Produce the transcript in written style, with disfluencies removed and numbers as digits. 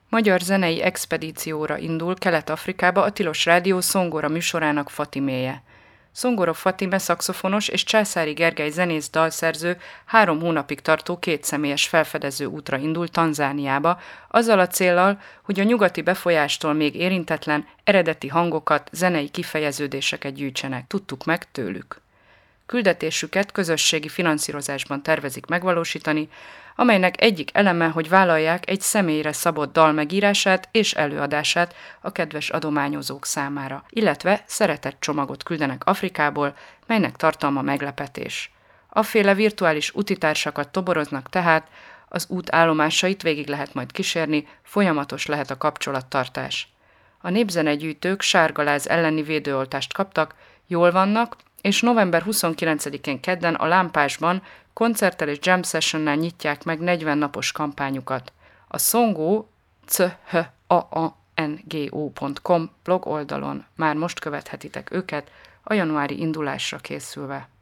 Magyar zenei expedícióra indul Kelet-Afrikába a Tilos Rádió Szongora műsorának Fatiméje. Szongorov Fatime szaxofonos és Császári Gergely zenész dalszerző 3 hónapig tartó 2 személyes felfedező útra indul Tanzániába, azzal a céllal, hogy a nyugati befolyástól még érintetlen eredeti hangokat, zenei kifejeződéseket gyűjtsenek. Tudtuk meg tőlük. Küldetésüket közösségi finanszírozásban tervezik megvalósítani, amelynek egyik eleme, hogy vállalják egy személyre szabott dal megírását és előadását a kedves adományozók számára, illetve szeretett csomagot küldenek Afrikából, melynek tartalma meglepetés. Afféle virtuális utitársakat toboroznak tehát, az út állomásait végig lehet majd kísérni, folyamatos lehet a kapcsolattartás. A népzenegyűjtők sárgaláz elleni védőoltást kaptak, jól vannak, és november 29-én kedden a Lámpásban koncerttel és jam sessionnel nyitják meg 40 napos kampányukat. A Songo chango.com blog oldalon már most követhetitek őket a januári indulásra készülve.